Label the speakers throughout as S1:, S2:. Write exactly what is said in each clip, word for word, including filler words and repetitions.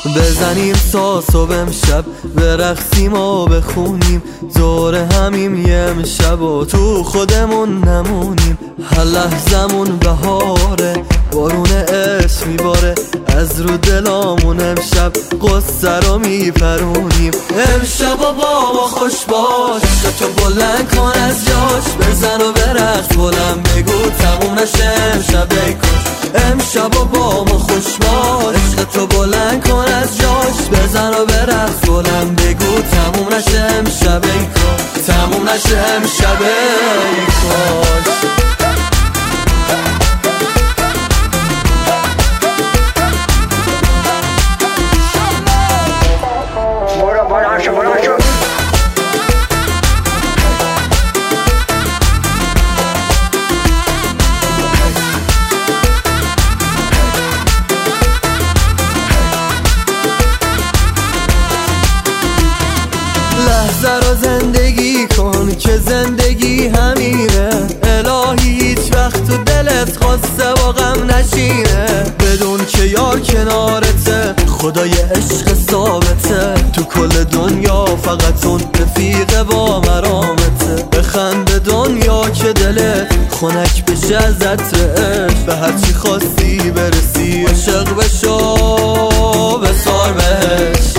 S1: بزنیم ساسو بمشب برقصیم و بخونیم دور همیم یه امشب و تو خودمون نمونیم. هر لحظمون بهاره بارون عشق میباره از رو دلامون امشب قصه رو میپرونیم. امشب و با ما خوش باش تو بلند کن از جاش بزن و برقص بلند بگو تموم نشه امشب ای کاش. امشب و با ما خوش باش عشق تو بلند کن از جاش بزن و برقص بلند بگو تموم نشه امشب ای کاش تموم نشه امشب ای کاش. لحظه رو زندگی کن که زندگی همینه. الهی هیچ وقت تو دلت خواسته و غم نشینه. بدون که یار کنارته خدای عشق ثابته تو کل دنیا فقط اون رفیق با مرامته. بخند به دنیا که دلت خنک بشه از عطر عشق به هرچی خواستی برسی عاشق بشو بسار بهش.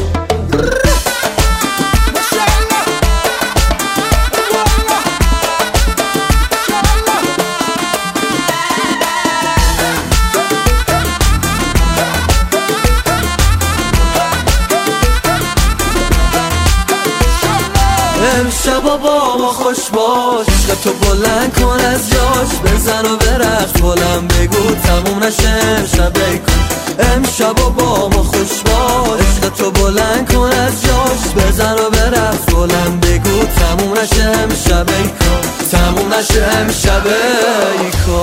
S1: امشب و با ما خوش باش عشق تو بلند کن از جاش بزن و برقص بلند بگو تموم نشه امشب ای کاش. امشب و با ما خوش باش عشق تو بلند کن از جاش بزن و برقص بلند بگو تموم نشه امشب ای کاش تموم نشه امشب ای کاش.